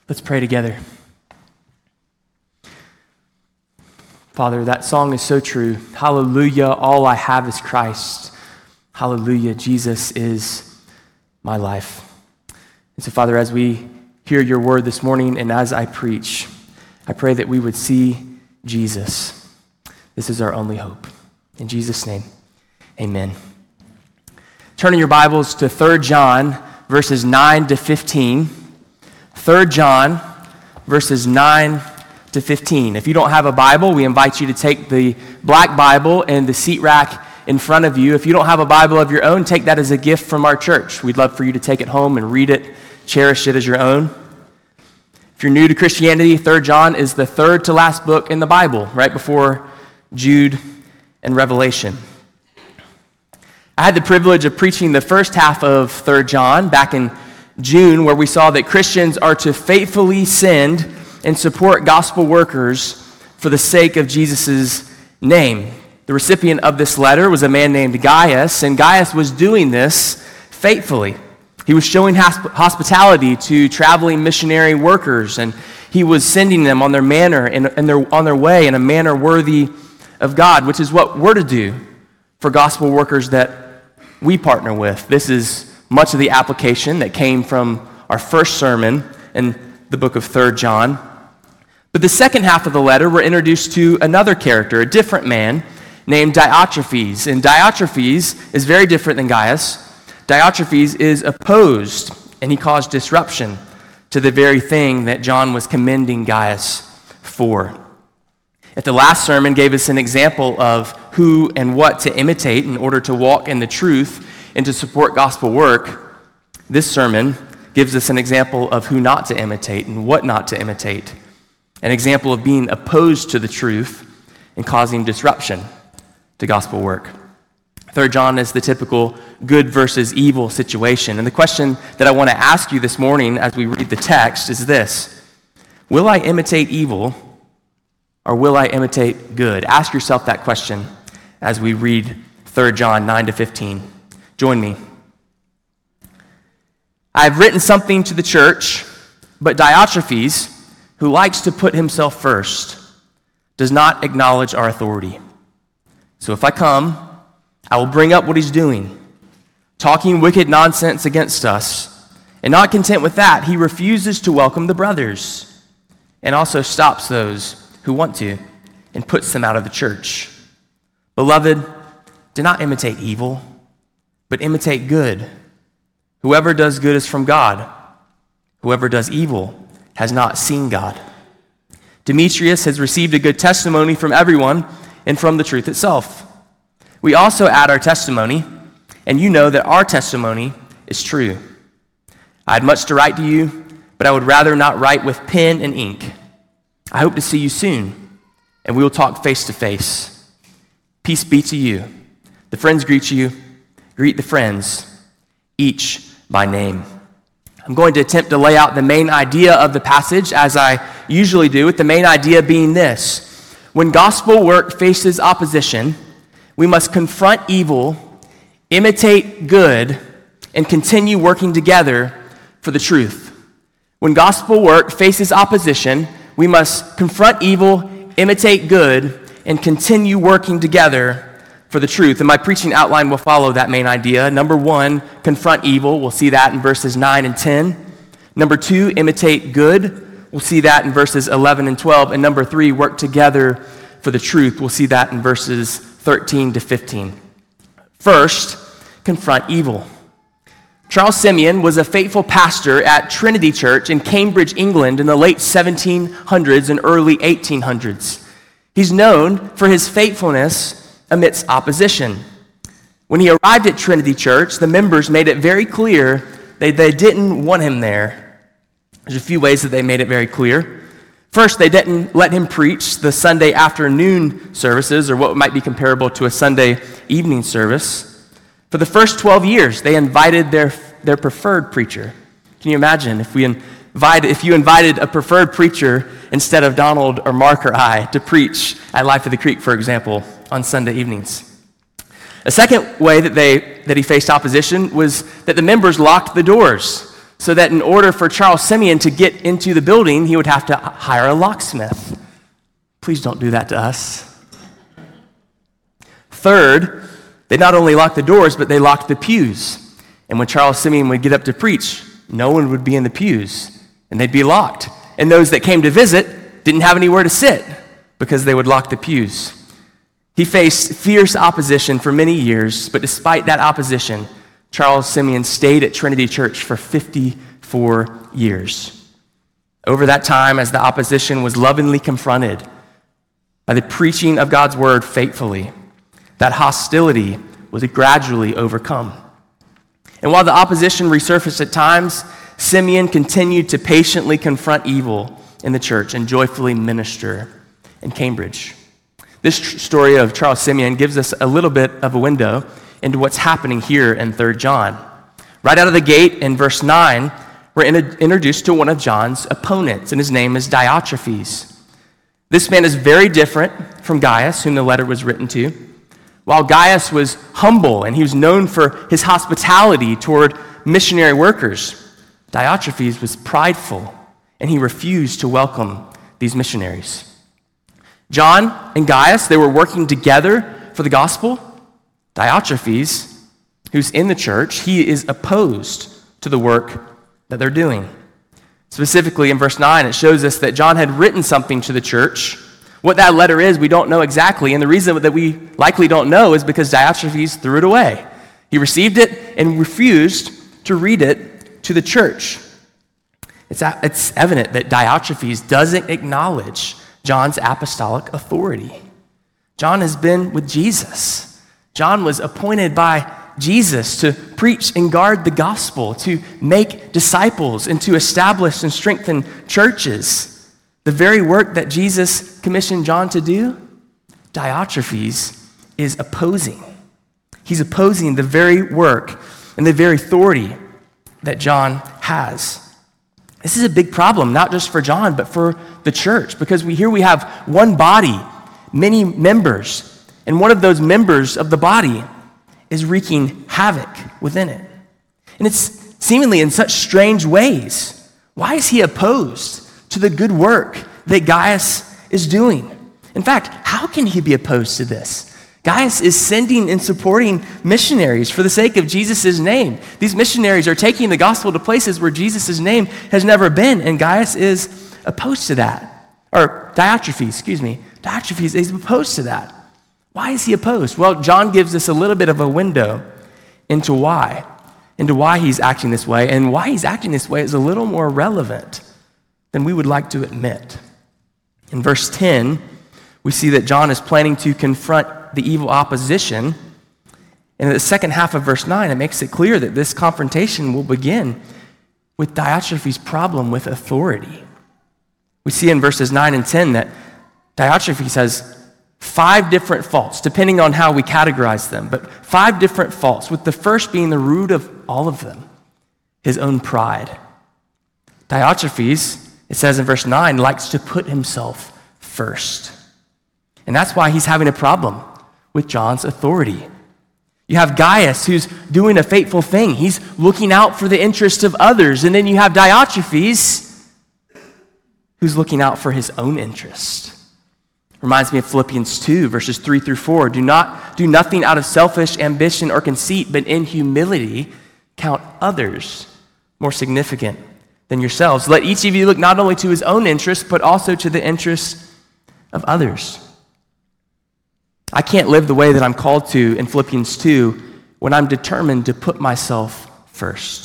Let's pray together. Father, that song is so true. Hallelujah, all I have is Christ. Hallelujah, Jesus is my life. And so, Father, as we hear your word this morning and as I preach, I pray that we would see Jesus. This is our only hope. In Jesus' name, amen. Turn in your Bibles to 3 John, verses 9 to 15. 3 John, verses 9 to 15. If you don't have a Bible, we invite you to take the black Bible and the seat rack in front of you. If you don't have a Bible of your own, take that as a gift from our church. We'd love for you to take it home and read it, cherish it as your own. If you're new to Christianity, 3 John is the third to last book in the Bible, right before Jude and Revelation. I had the privilege of preaching the first half of 3 John back in June, where we saw that Christians are to faithfully send and support gospel workers for the sake of Jesus' name. The recipient of this letter was a man named Gaius, and Gaius was doing this faithfully. He was showing hospitality to traveling missionary workers, and he was sending them on their manner and on their way in a manner worthy of God, which is what we're to do for gospel workers that we partner with. This is much of the application that came from our first sermon in the book of 3 John. But the second half of the letter, we're introduced to another character, a different man named Diotrephes. And Diotrephes is very different than Gaius. Diotrephes is opposed, and he caused disruption to the very thing that John was commending Gaius for. If the last sermon gave us an example of who and what to imitate in order to walk in the truth and to support gospel work, this sermon gives us an example of who not to imitate and what not to imitate. An example of being opposed to the truth and causing disruption to gospel work. 3 John is the typical good versus evil situation. And the question that I want to ask you this morning as we read the text is this: will I imitate evil or will I imitate good? Ask yourself that question as we read 3 John 9 to 15. Join me. I have written something to the church, but Diotrephes, who likes to put himself first, does not acknowledge our authority. So if I come, I will bring up what he's doing, talking wicked nonsense against us. And not content with that, he refuses to welcome the brothers and also stops those who want to and puts them out of the church. Beloved, do not imitate evil, but imitate good. Whoever does good is from God. Whoever does evil has not seen God. Demetrius has received a good testimony from everyone and from the truth itself. We also add our testimony, and you know that our testimony is true. I had much to write to you, but I would rather not write with pen and ink. I hope to see you soon, and we will talk face to face. Peace be to you. The friends greet you. Greet the friends, each by name. I'm going to attempt to lay out the main idea of the passage as I usually do, with the main idea being this: when gospel work faces opposition, we must confront evil, imitate good, and continue working together for the truth. When gospel work faces opposition, we must confront evil, imitate good, and continue working together for the truth. And my preaching outline will follow that main idea. Number 1, confront evil. We'll see that in verses 9 and 10. Number 2, imitate good. We'll see that in verses 11 and 12. And number 3, work together for the truth. We'll see that in verses 13 to 15. First, confront evil. Charles Simeon was a faithful pastor at Trinity Church in Cambridge, England in the late 1700s and early 1800s. He's known for his faithfulness amidst opposition. When he arrived at Trinity Church, the members made it very clear they didn't want him there. There's a few ways that they made it very clear. First, they didn't let him preach the Sunday afternoon services, or what might be comparable to a Sunday evening service. For the first 12 years, they invited their preferred preacher. Can you imagine if you invited a preferred preacher instead of Donald or Mark or I to preach at Life of the Creek, for example, on Sunday evenings? A second way that he faced opposition was that the members locked the doors. so that in order for Charles Simeon to get into the building, he would have to hire a locksmith. Please don't do that to us. Third, they not only locked the doors, but they locked the pews. And when Charles Simeon would get up to preach, no one would be in the pews, and they'd be locked. And those that came to visit didn't have anywhere to sit because they would lock the pews. He faced fierce opposition for many years, but despite that opposition, Charles Simeon stayed at Trinity Church for 54 years. Over that time, as the opposition was lovingly confronted by the preaching of God's word faithfully, that hostility was gradually overcome. And while the opposition resurfaced at times, Simeon continued to patiently confront evil in the church and joyfully minister in Cambridge. This story of Charles Simeon gives us a little bit of a window into what's happening here in 3 John. Right out of the gate in verse 9, we're introduced to one of John's opponents, and his name is Diotrephes. This man is very different from Gaius, whom the letter was written to. While Gaius was humble and he was known for his hospitality toward missionary workers, Diotrephes was prideful and he refused to welcome these missionaries. John and Gaius, they were working together for the gospel. Diotrephes, who's in the church, he is opposed to the work that they're doing. Specifically in verse 9, it shows us that John had written something to the church. What that letter is, we don't know exactly, and the reason that we likely don't know is because Diotrephes threw it away. He received it and refused to read it to the church. It's evident that Diotrephes doesn't acknowledge John's apostolic authority. John has been with Jesus. John was appointed by Jesus to preach and guard the gospel, to make disciples, and to establish and strengthen churches. The very work that Jesus commissioned John to do, Diotrephes is opposing. He's opposing the very work and the very authority that John has. This is a big problem, not just for John, but for the church, because we have one body, many members, and one of those members of the body is wreaking havoc within it. And it's seemingly in such strange ways. Why is he opposed to the good work that Gaius is doing? In fact, how can he be opposed to this? Gaius is sending and supporting missionaries for the sake of Jesus' name. These missionaries are taking the gospel to places where Jesus' name has never been, and Gaius is opposed to that. Or Diotrephes is opposed to that. Why is he opposed? Well, John gives us a little bit of a window into why he's acting this way, and why he's acting this way is a little more relevant than we would like to admit. In verse 10, we see that John is planning to confront the evil opposition. And in the second half of verse 9, it makes it clear that this confrontation will begin with Diotrephes' problem with authority. We see in verses 9 and 10 that Diotrephes has 5 different faults, depending on how we categorize them, but 5 different faults, with the first being the root of all of them, his own pride. Diotrephes, it says in verse 9, likes to put himself first. And that's why he's having a problem with John's authority. You have Gaius, who's doing a faithful thing. He's looking out for the interests of others. And then you have Diotrephes, who's looking out for his own interest. Reminds me of Philippians 2, verses 3 through 4. Do nothing out of selfish ambition or conceit, but in humility count others more significant than yourselves. Let each of you look not only to his own interests, but also to the interests of others. I can't live the way that I'm called to in Philippians 2 when I'm determined to put myself first.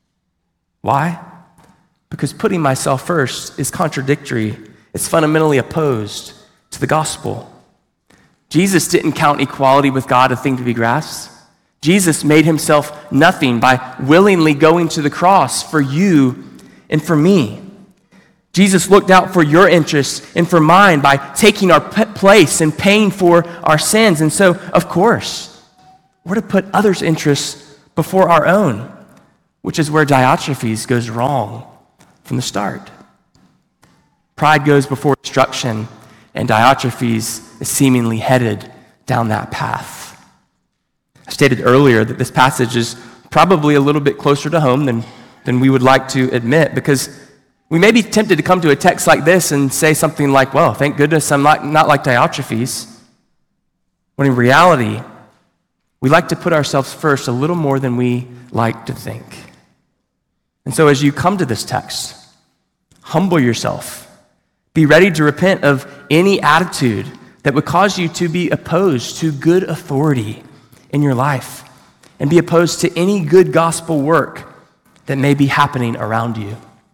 Why? Because putting myself first is contradictory. It's fundamentally opposed to the gospel. Jesus didn't count equality with God a thing to be grasped. Jesus made himself nothing by willingly going to the cross for you and for me. Jesus looked out for your interests and for mine by taking our place and paying for our sins. And so, of course, we're to put others' interests before our own, which is where Diotrephes goes wrong from the start. Pride goes before destruction, and Diotrephes is seemingly headed down that path. I stated earlier that this passage is probably a little bit closer to home than than we would like to admit, because we may be tempted to come to a text like this and say something like, well, thank goodness I'm not like Diotrephes. When in reality, we like to put ourselves first a little more than we like to think. And so as you come to this text, humble yourself. Be ready to repent of any attitude that would cause you to be opposed to good authority in your life and be opposed to any good gospel work that may be happening around you.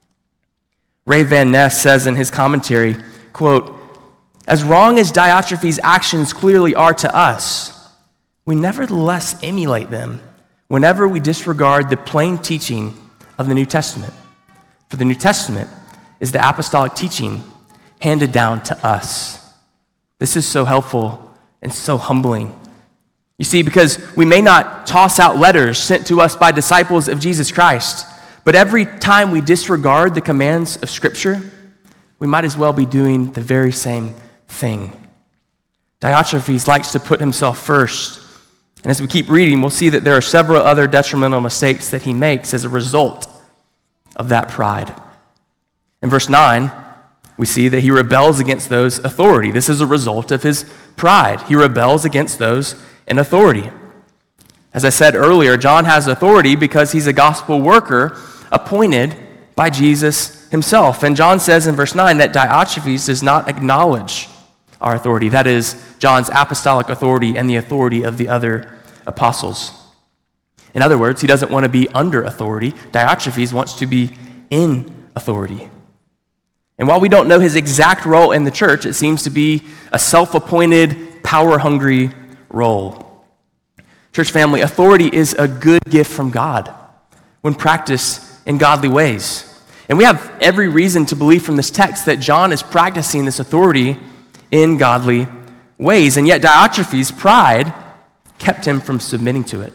Ray Van Ness says in his commentary, quote, "As wrong as Diotrephes' actions clearly are to us, we nevertheless emulate them whenever we disregard the plain teaching of the New Testament. For the New Testament is the apostolic teaching handed down to us." This is so helpful and so humbling. You see, because we may not toss out letters sent to us by disciples of Jesus Christ, but every time we disregard the commands of Scripture, we might as well be doing the very same thing. Diotrephes likes to put himself first. And as we keep reading, we'll see that there are several other detrimental mistakes that he makes as a result of that pride. In verse 9, we see that he rebels against those authority. This is a result of his pride. He rebels against those in authority. As I said earlier, John has authority because he's a gospel worker appointed by Jesus himself. And John says in verse 9 that Diotrephes does not acknowledge our authority. That is, John's apostolic authority and the authority of the other apostles. In other words, he doesn't want to be under authority. Diotrephes wants to be in authority. And while we don't know his exact role in the church, it seems to be a self-appointed, power-hungry role. Church family, authority is a good gift from God when practiced in godly ways. And we have every reason to believe from this text that John is practicing this authority in godly ways. And yet Diotrephes' pride kept him from submitting to it.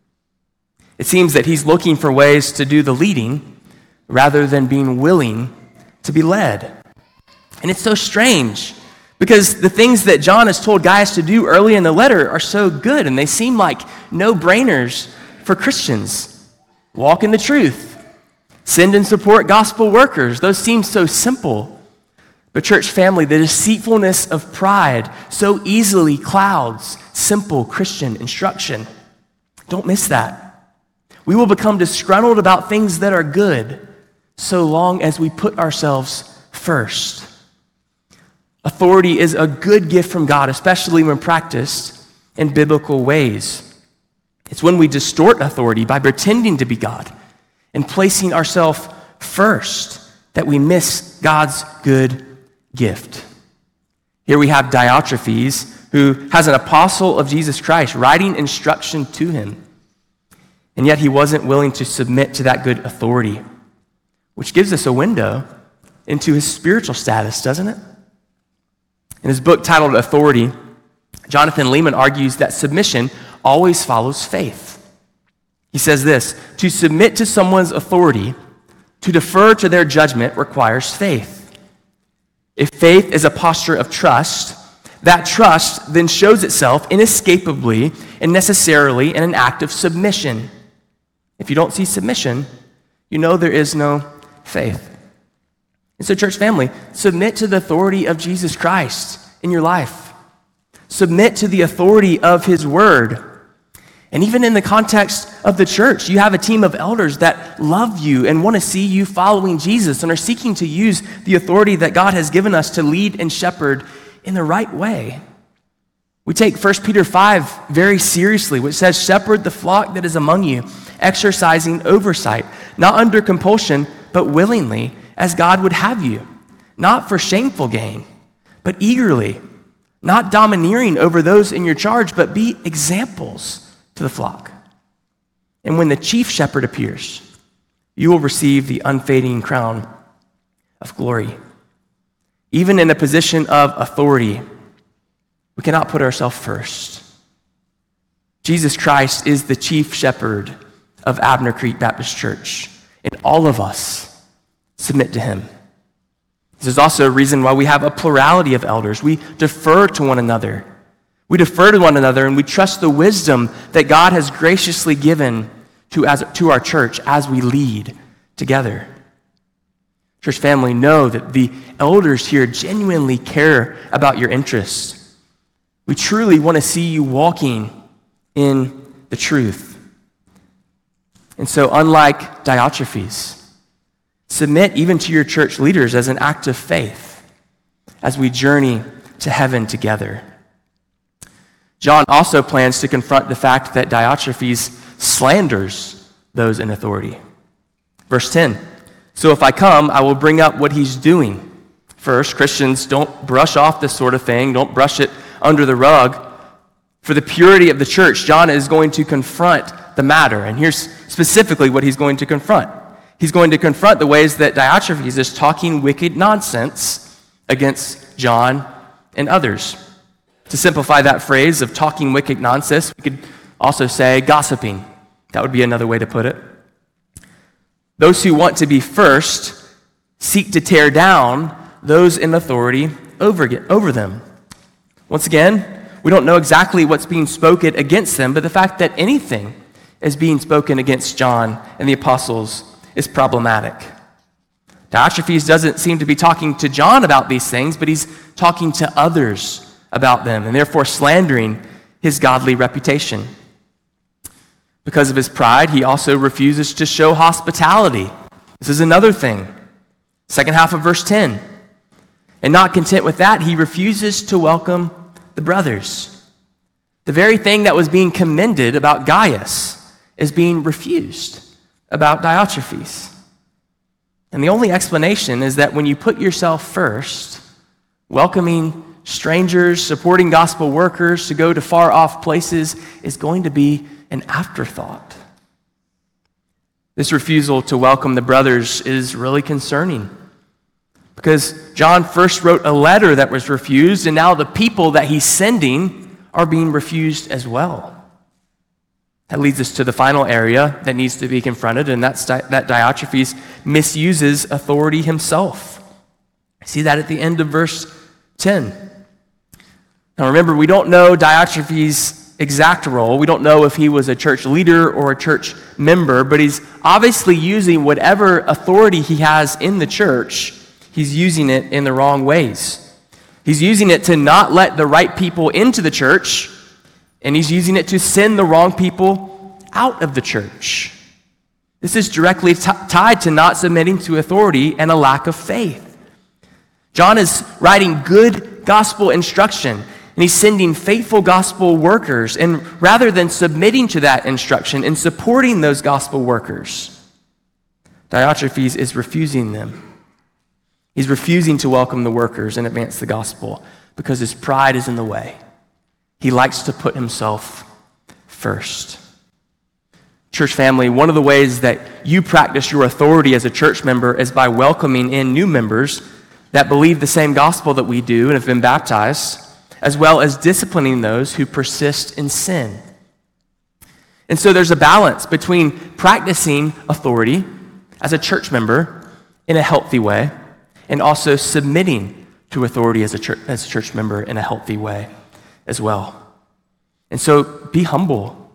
It seems that he's looking for ways to do the leading rather than being willing to be led. And it's so strange because the things that John has told Gaius to do early in the letter are so good and they seem like no-brainers for Christians. Walk in the truth. Send and support gospel workers. Those seem so simple. But church family, the deceitfulness of pride so easily clouds simple Christian instruction. Don't miss that. We will become disgruntled about things that are good so long as we put ourselves first. Authority is a good gift from God, especially when practiced in biblical ways. It's when we distort authority by pretending to be God and placing ourselves first that we miss God's good gift. Here we have Diotrephes, who has an apostle of Jesus Christ writing instruction to him. And yet he wasn't willing to submit to that good authority, which gives us a window into his spiritual status, doesn't it? In his book titled Authority, Jonathan Leeman argues that submission always follows faith. He says this: to submit to someone's authority, to defer to their judgment requires faith. If faith is a posture of trust, that trust then shows itself inescapably and necessarily in an act of submission. If you don't see submission, you know there is no faith. And so, church family, submit to the authority of Jesus Christ in your life. Submit to the authority of his word. And even in the context of the church, you have a team of elders that love you and want to see you following Jesus and are seeking to use the authority that God has given us to lead and shepherd in the right way. We take 1 Peter 5 very seriously, which says, "Shepherd the flock that is among you, exercising oversight, not under compulsion, but willingly, as God would have you, not for shameful gain, but eagerly, not domineering over those in your charge, but be examples to the flock. And when the chief shepherd appears, you will receive the unfading crown of glory." Even in a position of authority, we cannot put ourselves first. Jesus Christ is the chief shepherd of Abner Creek Baptist Church, and all of us submit to him. This is also a reason why we have a plurality of elders. We defer to one another. We defer to one another, and we trust the wisdom that God has graciously given to our church as we lead together. Church family, know that the elders here genuinely care about your interests. We truly want to see you walking in the truth. And so, unlike Diotrephes, submit even to your church leaders as an act of faith as we journey to heaven together. John also plans to confront the fact that Diotrephes slanders those in authority. Verse 10, so if I come, I will bring up what he's doing. First, Christians, don't brush off this sort of thing. Don't brush it under the rug. For the purity of the church, John is going to confront the matter. And here's specifically what he's going to confront. He's going to confront the ways that Diotrephes is talking wicked nonsense against John and others. To simplify that phrase of talking wicked nonsense, we could also say gossiping. That would be another way to put it. Those who want to be first seek to tear down those in authority over them. Once again, we don't know exactly what's being spoken against them, but the fact that anything is being spoken against John and the apostles is problematic. Diotrephes doesn't seem to be talking to John about these things, but he's talking to others about them, and therefore slandering his godly reputation. Because of his pride, he also refuses to show hospitality. This is another thing. Second half of verse 10. And not content with that, he refuses to welcome the brothers. The very thing that was being commended about Gaius is being refused about Diotrephes. And the only explanation is that when you put yourself first, welcoming strangers, supporting gospel workers to go to far off places is going to be an afterthought. This refusal to welcome the brothers is really concerning because John first wrote a letter that was refused, and now the people that he's sending are being refused as well. That leads us to the final area that needs to be confronted, and that's that Diotrephes misuses authority himself. See that at the end of verse 10. Now remember, we don't know Diotrephes' exact role. We don't know if he was a church leader or a church member, but he's obviously using whatever authority he has in the church, he's using it in the wrong ways. He's using it to not let the right people into the church, and he's using it to send the wrong people out of the church. This is directly tied to not submitting to authority and a lack of faith. John is writing good gospel instruction, and he's sending faithful gospel workers, and rather than submitting to that instruction and supporting those gospel workers, Diotrephes is refusing them. He's refusing to welcome the workers and advance the gospel because his pride is in the way. He likes to put himself first. Church family, one of the ways that you practice your authority as a church member is by welcoming in new members that believe the same gospel that we do and have been baptized, as well as disciplining those who persist in sin. And so there's a balance between practicing authority as a church member in a healthy way and also submitting to authority as a church member in a healthy way as well. And so be humble.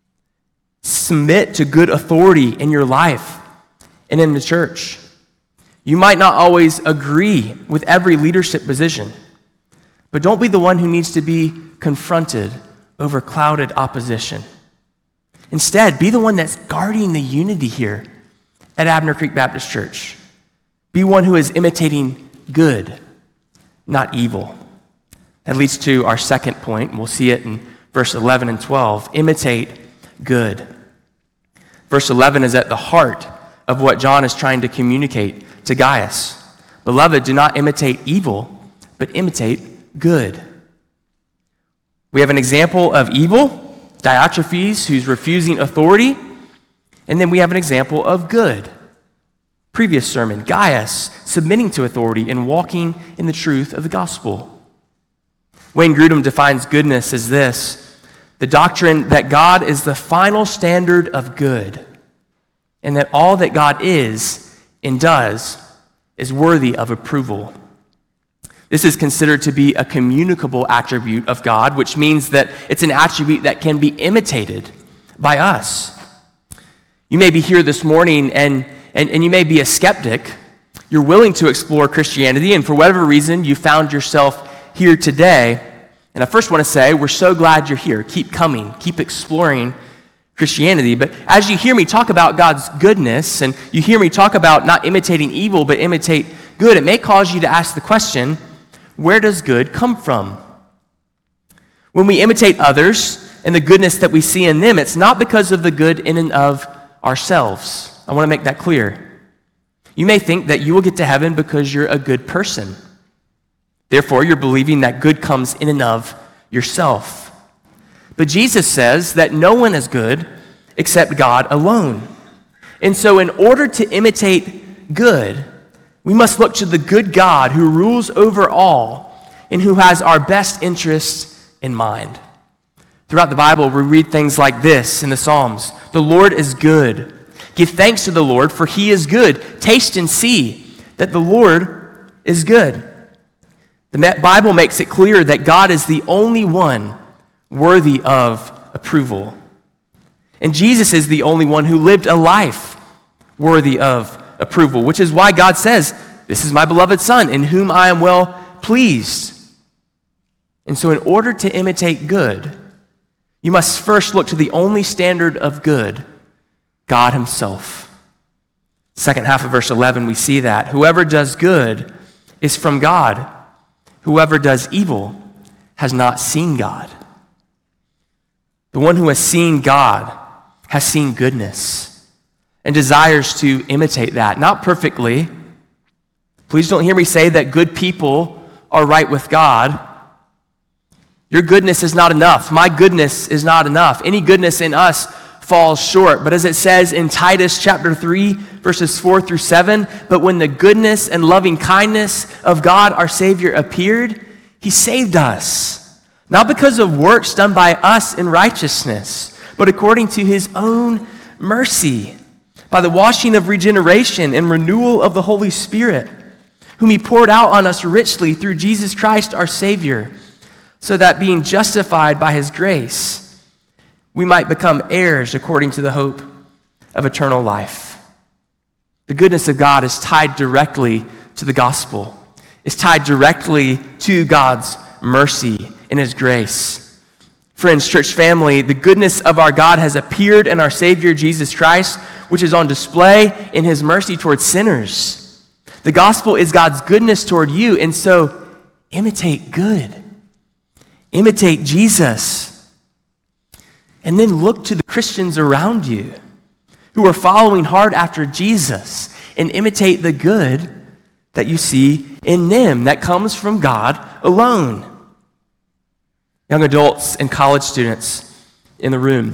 Submit to good authority in your life and in the church. You might not always agree with every leadership position, but don't be the one who needs to be confronted over clouded opposition. Instead, be the one that's guarding the unity here at Abner Creek Baptist Church. Be one who is imitating good, not evil. That leads to our second point, and we'll see it in verse 11 and 12. Imitate good. Verse 11 is at the heart of what John is trying to communicate to Gaius. Beloved, do not imitate evil, but imitate good. We have an example of evil, Diotrephes, who's refusing authority, and then we have an example of good. Previous sermon, Gaius submitting to authority and walking in the truth of the gospel. Wayne Grudem defines goodness as this: the doctrine that God is the final standard of good, and that all that God is and does is worthy of approval. This is considered to be a communicable attribute of God, which means that it's an attribute that can be imitated by us. You may be here this morning and and you may be a skeptic, you're willing to explore Christianity, and for whatever reason, you found yourself here today. And I first want to say, we're so glad you're here. Keep coming. Keep exploring Christianity. But as you hear me talk about God's goodness, and you hear me talk about not imitating evil, but imitate good, it may cause you to ask the question, where does good come from? When we imitate others and the goodness that we see in them, it's not because of the good in and of ourselves. I want to make that clear. You may think that you will get to heaven because you're a good person. Therefore, you're believing that good comes in and of yourself. But Jesus says that no one is good except God alone. And so in order to imitate good, we must look to the good God who rules over all and who has our best interests in mind. Throughout the Bible, we read things like this in the Psalms. The Lord is good. Give thanks to the Lord, for he is good. Taste and see that the Lord is good. The Bible makes it clear that God is the only one worthy of approval. And Jesus is the only one who lived a life worthy of approval, which is why God says, "This is my beloved Son, in whom I am well pleased." And so in order to imitate good, you must first look to the only standard of good, God himself. Second half of verse 11, we see that. Whoever does good is from God. Whoever does evil has not seen God. The one who has seen God has seen goodness and desires to imitate that. Not perfectly. Please don't hear me say that good people are right with God. Your goodness is not enough. My goodness is not enough. Any goodness in us falls short. But as it says in Titus chapter 3, verses 4 through 7, but when the goodness and loving kindness of God our Savior appeared, he saved us, not because of works done by us in righteousness, but according to his own mercy, by the washing of regeneration and renewal of the Holy Spirit, whom he poured out on us richly through Jesus Christ our Savior, so that being justified by his grace, we might become heirs according to the hope of eternal life. The goodness of God is tied directly to the gospel. It's tied directly to God's mercy and his grace. Friends, church family, the goodness of our God has appeared in our Savior Jesus Christ, which is on display in his mercy towards sinners. The gospel is God's goodness toward you, and so imitate good. Imitate Jesus. And then look to the Christians around you who are following hard after Jesus and imitate the good that you see in them that comes from God alone. Young adults and college students in the room,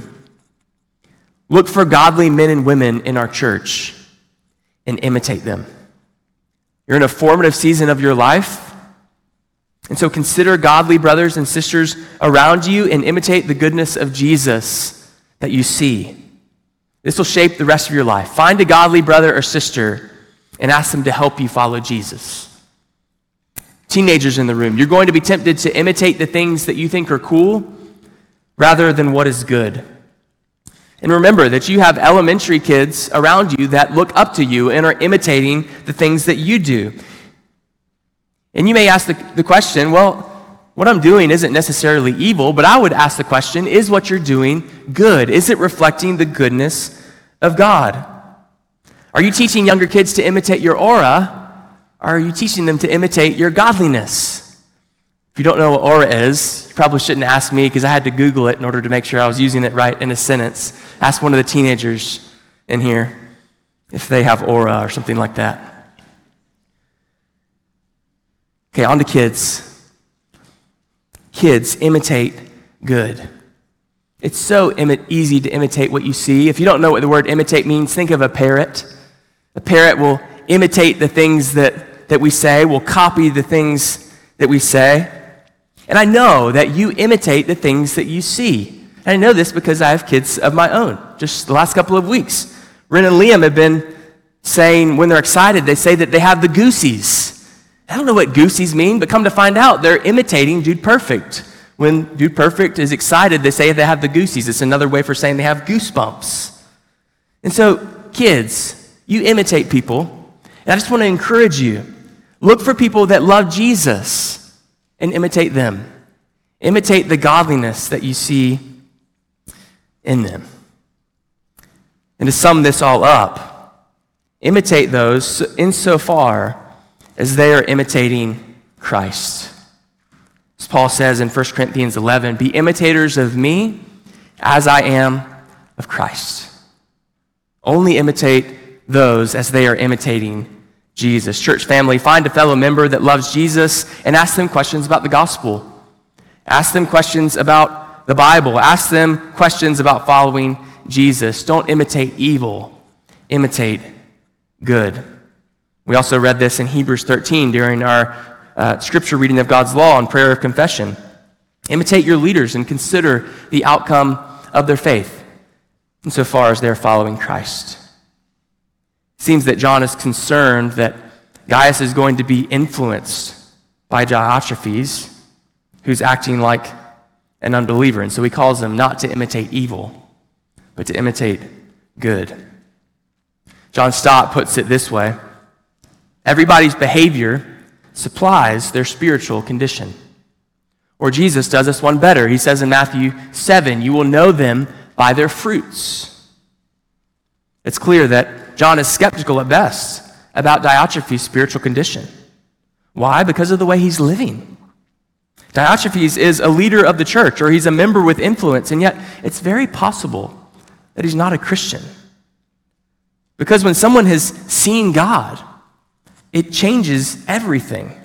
look for godly men and women in our church and imitate them. You're in a formative season of your life, and so consider godly brothers and sisters around you and imitate the goodness of Jesus that you see. This will shape the rest of your life. Find a godly brother or sister and ask them to help you follow Jesus. Teenagers in the room, you're going to be tempted to imitate the things that you think are cool rather than what is good. And remember that you have elementary kids around you that look up to you and are imitating the things that you do. And you may ask the question, well, what I'm doing isn't necessarily evil, but I would ask the question, is what you're doing good? Is it reflecting the goodness of God? Are you teaching younger kids to imitate your aura? Or are you teaching them to imitate your godliness? If you don't know what aura is, you probably shouldn't ask me because I had to Google it in order to make sure I was using it right in a sentence. Ask one of the teenagers in here if they have aura or something like that. Okay, on to kids. Kids, imitate good. It's so easy to imitate what you see. If you don't know what the word imitate means, think of a parrot. A parrot will imitate the things that we say, will copy the things that we say. And I know that you imitate the things that you see. And I know this because I have kids of my own. Just the last couple of weeks, Ren and Liam have been saying, when they're excited, they say that they have the goosies. I don't know what goosies mean, but come to find out, they're imitating Dude Perfect. When Dude Perfect is excited, they say they have the goosies. It's another way for saying they have goosebumps. And so, kids, you imitate people. And I just want to encourage you, look for people that love Jesus and imitate them. Imitate the godliness that you see in them. And to sum this all up, imitate those insofar as they are imitating Christ. As Paul says in 1 Corinthians 11, be imitators of me as I am of Christ. Only imitate those as they are imitating Jesus. Church family, find a fellow member that loves Jesus and ask them questions about the gospel. Ask them questions about the Bible. Ask them questions about following Jesus. Don't imitate evil. Imitate good. We also read this in Hebrews 13 during our scripture reading of God's law and prayer of confession. Imitate your leaders and consider the outcome of their faith insofar as they're following Christ. It seems that John is concerned that Gaius is going to be influenced by Diotrephes, who's acting like an unbeliever. And so he calls them not to imitate evil, but to imitate good. John Stott puts it this way: everybody's behavior supplies their spiritual condition. Or Jesus does us one better. He says in Matthew 7, you will know them by their fruits. It's clear that John is skeptical at best about Diotrephes' spiritual condition. Why? Because of the way he's living. Diotrephes is a leader of the church, or he's a member with influence, and yet it's very possible that he's not a Christian. Because when someone has seen God, it changes everything.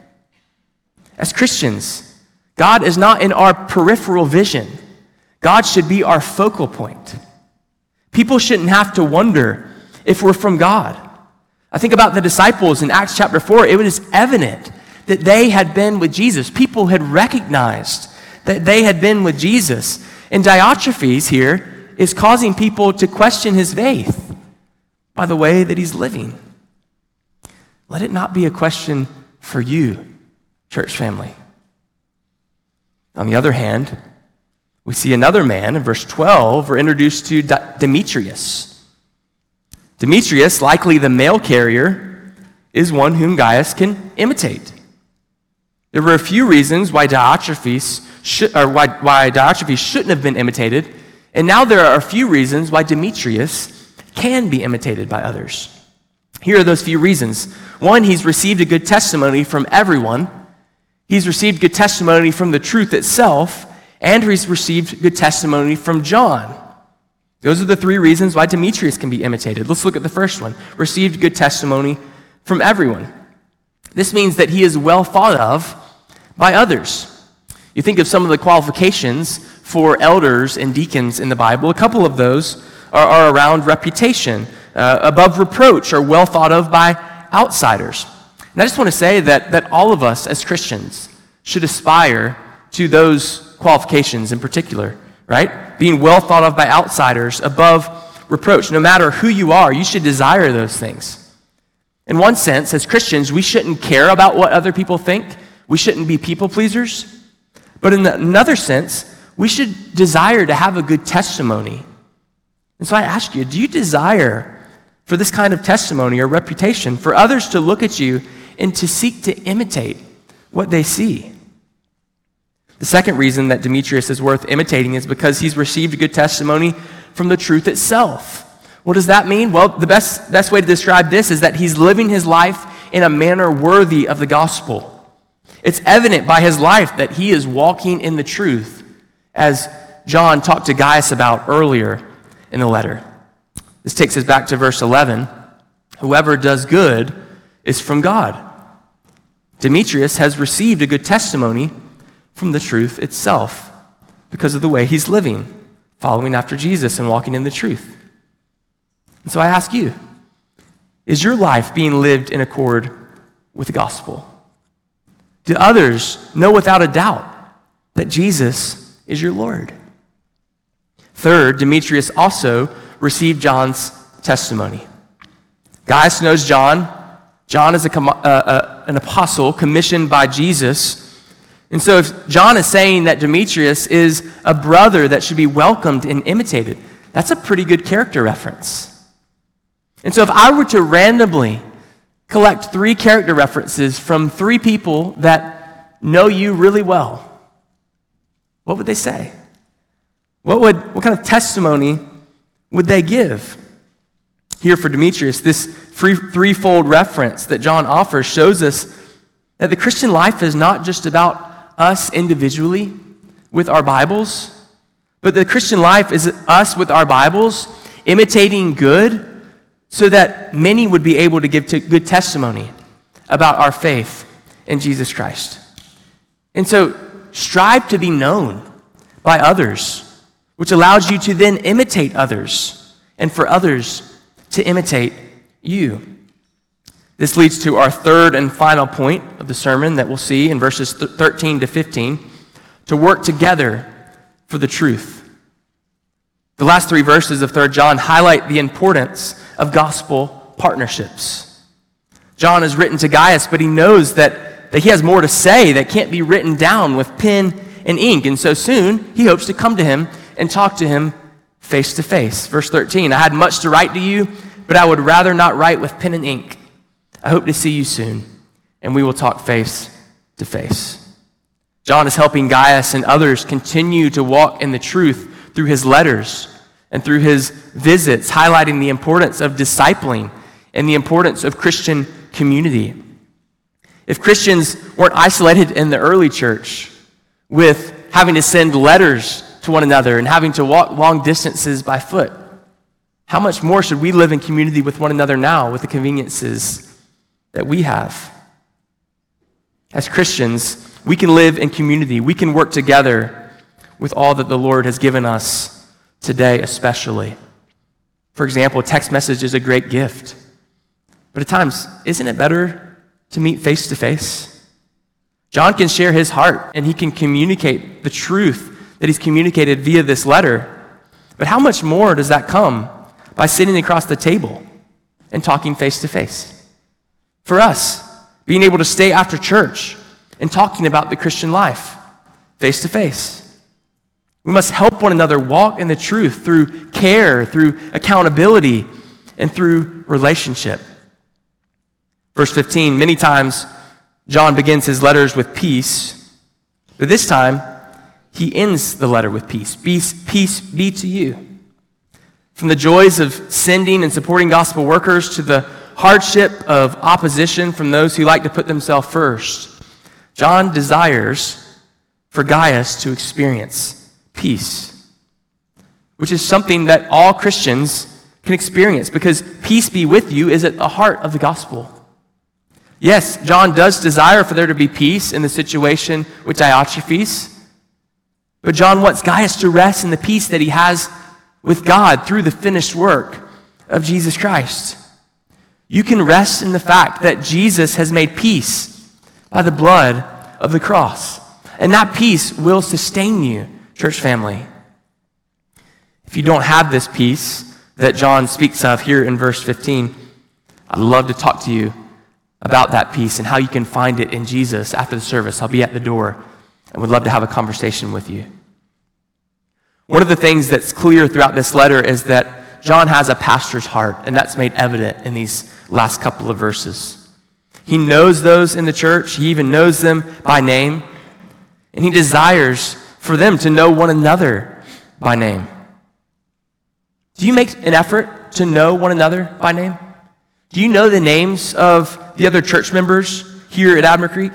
As Christians, God is not in our peripheral vision. God should be our focal point. People shouldn't have to wonder if we're from God. I think about the disciples in Acts chapter 4. It was evident that they had been with Jesus. People had recognized that they had been with Jesus. And Diotrephes here is causing people to question his faith by the way that he's living. Let it not be a question for you, church family. On the other hand, we see another man in verse 12. We're introduced to Demetrius. Demetrius, likely the mail carrier, is one whom Gaius can imitate. There were a few reasons why Diotrephes shouldn't have been imitated, and now there are a few reasons why Demetrius can be imitated by others. Here are those few reasons. One, he's received a good testimony from everyone. He's received good testimony from the truth itself, and he's received good testimony from John. Those are the three reasons why Demetrius can be imitated. Let's look at the first one. Received good testimony from everyone. This means that he is well thought of by others. You think of some of the qualifications for elders and deacons in the Bible. A couple of those are around reputation, above reproach, or well thought of by outsiders. And I just want to say that all of us as Christians should aspire to those qualifications in particular, right? Being well thought of by outsiders, above reproach. No matter who you are, you should desire those things. In one sense, as Christians, we shouldn't care about what other people think. We shouldn't be people pleasers. But in another sense, we should desire to have a good testimony. And so I ask you, do you desire for this kind of testimony or reputation, for others to look at you and to seek to imitate what they see? The second reason that Demetrius is worth imitating is because he's received a good testimony from the truth itself. What does that mean? Well, the best way to describe this is that he's living his life in a manner worthy of the gospel. It's evident by his life that he is walking in the truth, as John talked to Gaius about earlier in the letter. This takes us back to verse 11. Whoever does good is from God. Demetrius has received a good testimony from the truth itself because of the way he's living, following after Jesus and walking in the truth. And so I ask you, is your life being lived in accord with the gospel? Do others know without a doubt that Jesus is your Lord? Third, Demetrius also received John's testimony. Gaius knows John. John is an apostle commissioned by Jesus. And so if John is saying that Demetrius is a brother that should be welcomed and imitated, that's a pretty good character reference. And so if I were to randomly collect 3 character references from 3 people that know you really well, what would they say? What kind of testimony would they give? Here for Demetrius, this threefold reference that John offers shows us that the Christian life is not just about us individually with our Bibles, but the Christian life is us with our Bibles imitating good so that many would be able to give good testimony about our faith in Jesus Christ. And so strive to be known by others, which allows you to then imitate others and for others to imitate you. This leads to our third and final point of the sermon that we'll see in verses 13 to 15, to work together for the truth. The last 3 verses of 3 John highlight the importance of gospel partnerships. John is written to Gaius, but he knows that he has more to say that can't be written down with pen and ink. And so soon, he hopes to come to him and talk to him face to face. Verse 13, I had much to write to you, but I would rather not write with pen and ink. I hope to see you soon, and we will talk face to face. John is helping Gaius and others continue to walk in the truth through his letters and through his visits, highlighting the importance of discipling and the importance of Christian community. If Christians weren't isolated in the early church with having to send letters to one another and having to walk long distances by foot, how much more should we live in community with one another now with the conveniences that we have? As Christians, we can live in community. We can work together with all that the Lord has given us today, especially. For example, text message is a great gift. But at times, isn't it better to meet face to face? John can share his heart and he can communicate the truth that he's communicated via this letter. But how much more does that come by sitting across the table and talking face to face? For us, being able to stay after church and talking about the Christian life face to face. We must help one another walk in the truth through care, through accountability, and through relationship. Verse 15, many times John begins his letters with peace, but this time he ends the letter with peace. Peace be to you. From the joys of sending and supporting gospel workers to the hardship of opposition from those who like to put themselves first, John desires for Gaius to experience peace, which is something that all Christians can experience because peace be with you is at the heart of the gospel. Yes, John does desire for there to be peace in the situation with Diotrephes, but John wants Gaius to rest in the peace that he has with God through the finished work of Jesus Christ. You can rest in the fact that Jesus has made peace by the blood of the cross. And that peace will sustain you, church family. If you don't have this peace that John speaks of here in verse 15, I'd love to talk to you about that peace and how you can find it in Jesus after the service. I'll be at the door and would love to have a conversation with you. One of the things that's clear throughout this letter is that John has a pastor's heart, and that's made evident in these last couple of verses. He knows those in the church. He even knows them by name, and he desires for them to know one another by name. Do you make an effort to know one another by name? Do you know the names of the other church members here at Abner Creek?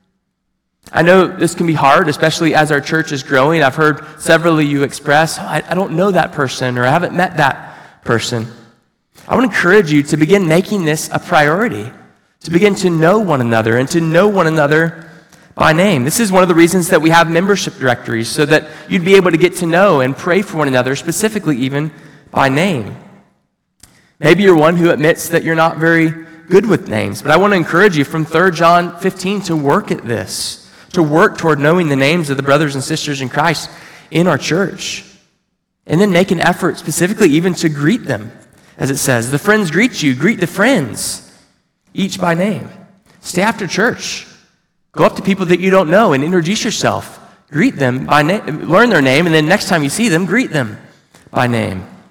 I know this can be hard, especially as our church is growing. I've heard several of you express, I don't know that person, or I haven't met that person. I want to encourage you to begin making this a priority, to begin to know one another and to know one another by name. This is one of the reasons that we have membership directories, so that you'd be able to get to know and pray for one another, specifically even by name. Maybe you're one who admits that you're not very good with names, but I want to encourage you from 3 John 15 to work at this, to work toward knowing the names of the brothers and sisters in Christ in our church. And then make an effort specifically even to greet them. As it says, the friends greet you, greet the friends, each by name. Stay after church. Go up to people that you don't know and introduce yourself. Greet them by name, learn their name, and then next time you see them, greet them by name.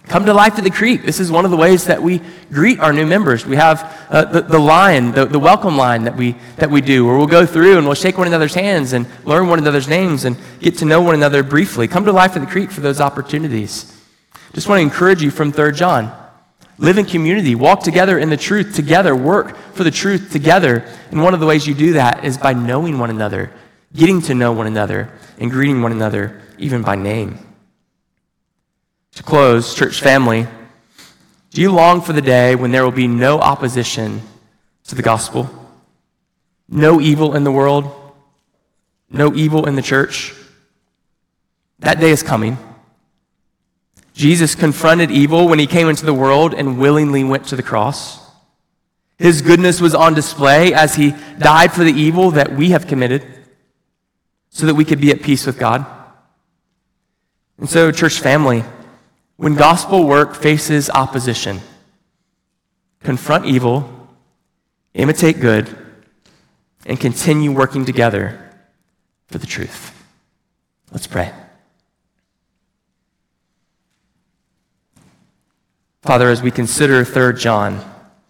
Come to Life at the Creek. This is one of the ways that we greet our new members. We have the line, the welcome line that we do, where we'll go through and we'll shake one another's hands and learn one another's names and get to know one another briefly. Come to Life at the Creek for those opportunities. Just want to encourage you from 3 John. Live in community. Walk together in the truth together. Work for the truth together. And one of the ways you do that is by knowing one another, getting to know one another, and greeting one another even by name. To close, church family, do you long for the day when there will be no opposition to the gospel? No evil in the world? No evil in the church? That day is coming. Jesus confronted evil when he came into the world and willingly went to the cross. His goodness was on display as he died for the evil that we have committed so that we could be at peace with God. And so, church family, when gospel work faces opposition, confront evil, imitate good, and continue working together for the truth. Let's pray. Father, as we consider 3 John,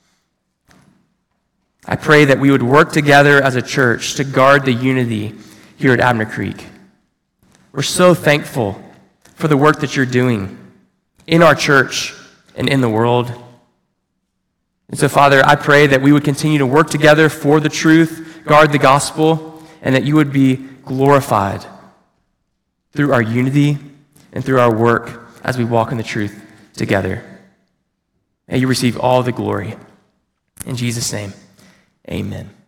I pray that we would work together as a church to guard the unity here at Abner Creek. We're so thankful for the work that you're doing in our church and in the world. And so, Father, I pray that we would continue to work together for the truth, guard the gospel, and that you would be glorified through our unity and through our work as we walk in the truth together. May you receive all the glory. In Jesus' name, amen.